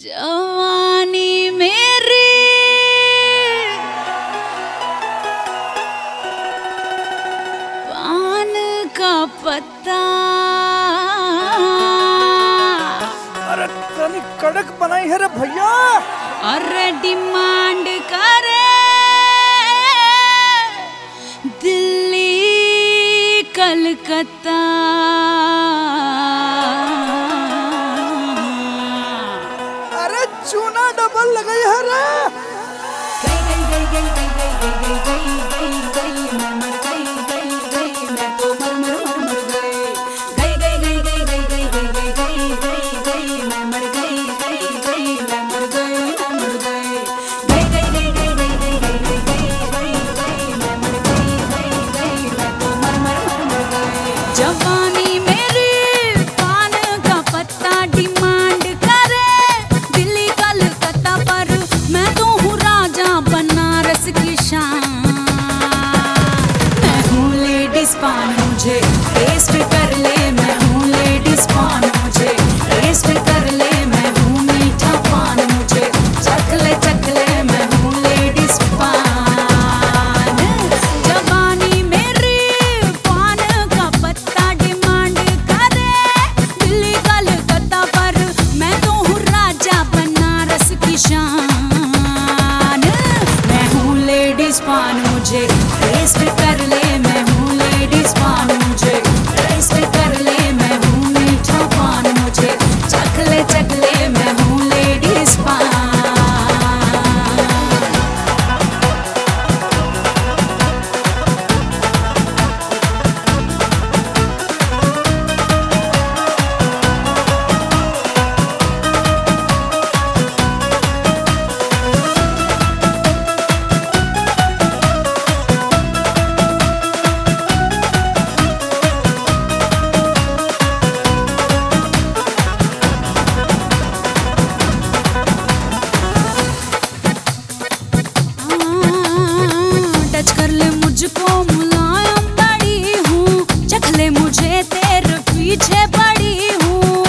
जवानी मेरी पान का पत्ता। अरे तनी कड़क बनाई है रे भैया। अरे डिमांड करे दिल्ली कलकत्ता। अरे चूना डबल लगाई है रे। जवानी मेरी पान का पत्ता डिमांड करे दिल्ली कलकत्ता पर मैं तो हूँ राजा बनारस की शान। मैं हूँ लेडीज पान मुझे टेस्ट कर ले। मैं हूँ लेडीज पान मुझे टेस्ट कर ले। मैं हूँ मीठा पान मुझे चख ले मैं हूँ लेडीज पान। जवानी मेरी पान का पत्ता डिमांड करे दिल्ली कलकत्ता पर मैं तो हूँ राजा बनारस की शान। मैं हूँ लेडीज पान मुझे टेस्ट कर ले। मैं हूँ लेडीज पान मुझे टेस्ट कर ले। मैं हूँ मीठा पान मुझे चख ले मैं हूँ लेडीज पान। टच कर ले मुझको मुलायम बड़ी हूँ चख ले मुझे तेरे पीछे पड़ी हूँ।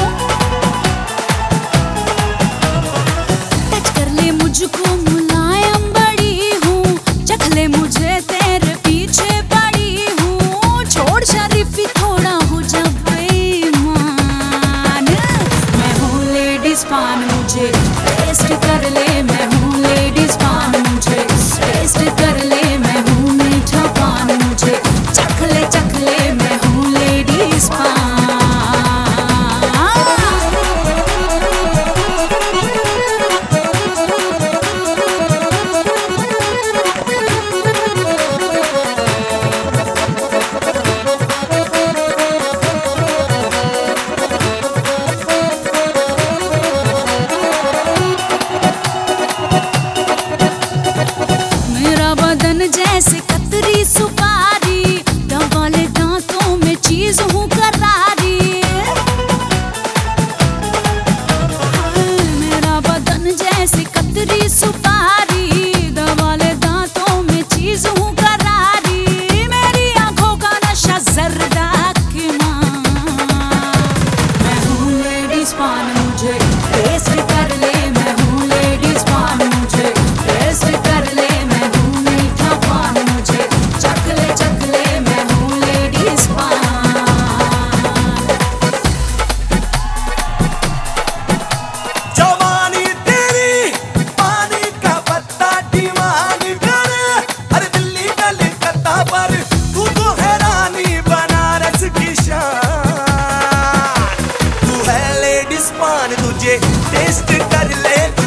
टच कर ले मुझको मुलायम बड़ी हूँ चख ले मुझे तेरे पीछे पड़ी हूँ। छोड़ शरीफी थोड़ा हो जा बेईमान। मैं हूँ लेडीज पान मुझे टेस्ट कर ले। मैं हूँ लेडीज पान मुझे टेस्ट कर ले। मैं हूँ मीठा पान मुझे चख ले मैं हूँ लेडीज पान। मेरा बदन जैसे कतरी सुपारी दबाले दांतों में चीज हूँ करारी। मेरा बदन जैसे कतरी सुपारी दबाले दांतों में चीज हूँ करारी। मेरी आंखों का नशा जर्दा की मां। मैं हूँ लेडीज पान मुझे टेस्ट कर ले। मैं हूँ लेडीज पान मुझे टेस्ट कर ले। मैं हूँ मीठा पान मुझे चख ले मैं हूँ लेडीज पान। जवानी तेरी पानी का पत्ता डिमांड करे। अरे दिल्ली कलकत्ता पर तू तो है रानी बनारस की शान। तू है लेडीज पान तुझे टेस्ट कर ले।